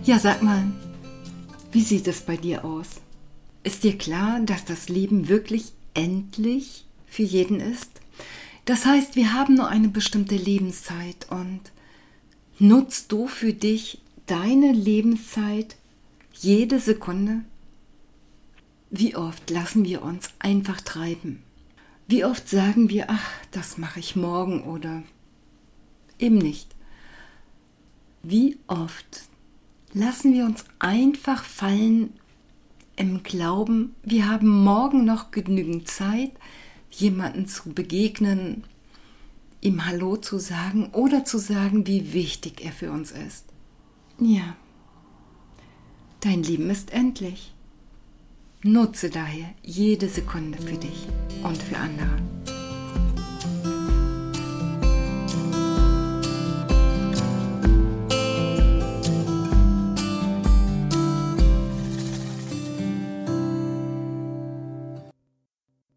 Ja, sag mal, wie sieht es bei dir aus? Ist dir klar, dass das Leben wirklich endlich für jeden ist? Das heißt, wir haben nur eine bestimmte Lebenszeit und nutzt du für dich deine Lebenszeit jede Sekunde? Wie oft lassen wir uns einfach treiben? Wie oft sagen wir, ach, das mache ich morgen oder eben nicht? Wie oft lassen wir uns einfach fallen im Glauben, wir haben morgen noch genügend Zeit, jemanden zu begegnen, ihm Hallo zu sagen oder zu sagen, wie wichtig er für uns ist. Ja, dein Leben ist endlich. Nutze daher jede Sekunde für dich und für andere.